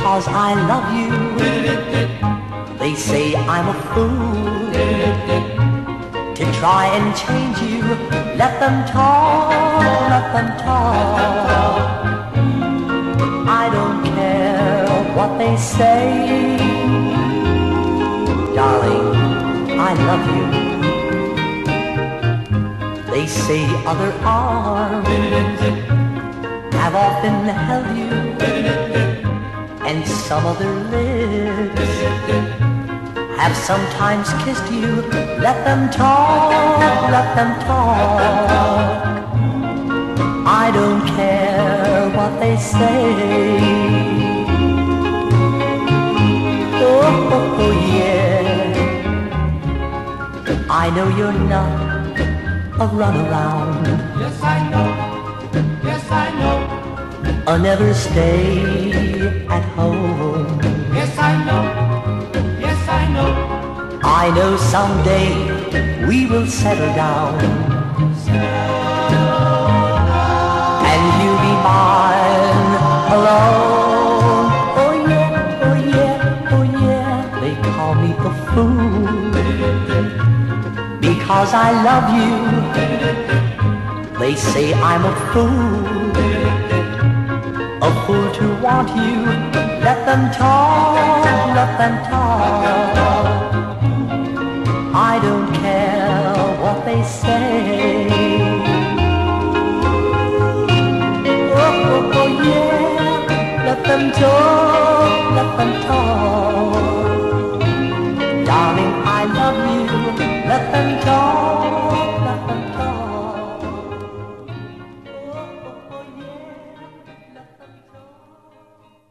because I love you. They say I'm a fool to try and change you. Let them talk, let them talk. I don't care what they say. Darling, I love you. They say other arms have often held you, and some other lips have sometimes kissed you. Let them talk, let them talk. I don't care what they say. Oh, oh, oh yeah. I know you're not a runaround. Yes, I know. Yes, I know. Or never stay at home. Yes, I know. Yes, I know. I know someday we will settle down, and you'll be mine alone. Oh yeah, oh yeah, oh yeah. They call me a fool because I love you. They say I'm a fool to want you. Let them talk, let them talk. I don't care what they say.